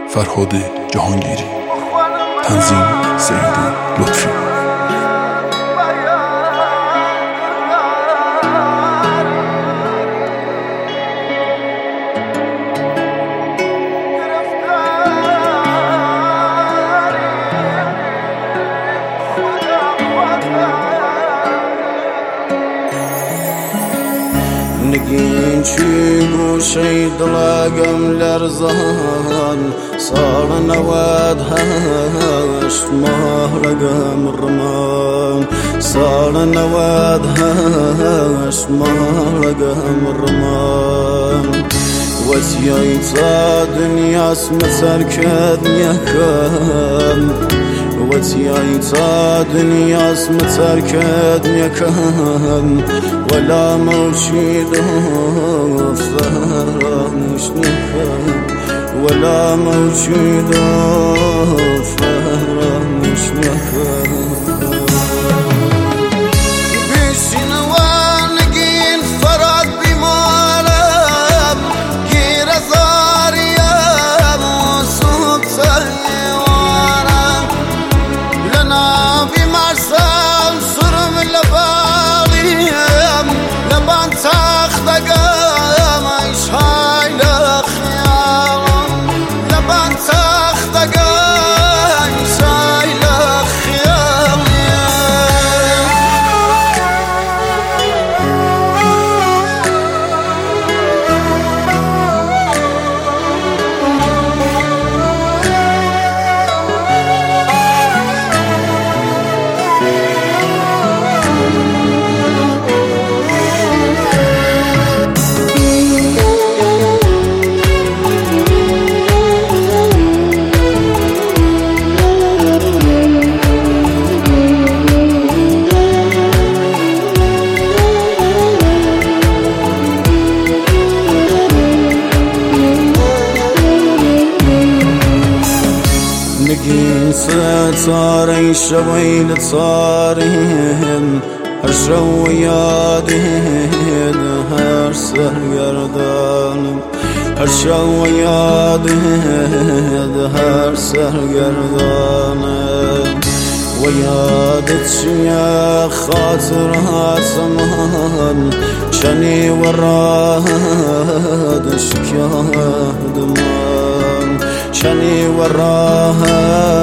فرهاد جهانگیری. تنظیم سعید لطفی. نگین چی گوشی دلگم لرزان صار نواد هشت ماه رقم رمان صار نواد هشت ماه رقم رمان وتياي تا دنيا اسمتر كدنيا كم وتياي تا دنيا اسمتر كدنيا كم ولا موجود فراموش نكم ولا موجود فراموش نكم نگین ستاره شویل تاریم هر شو یادید هر سرگردانم هر شو یادید هر سرگردانم و یادت چیه خاطرها زمان چنی ورادش کردم چنی وراه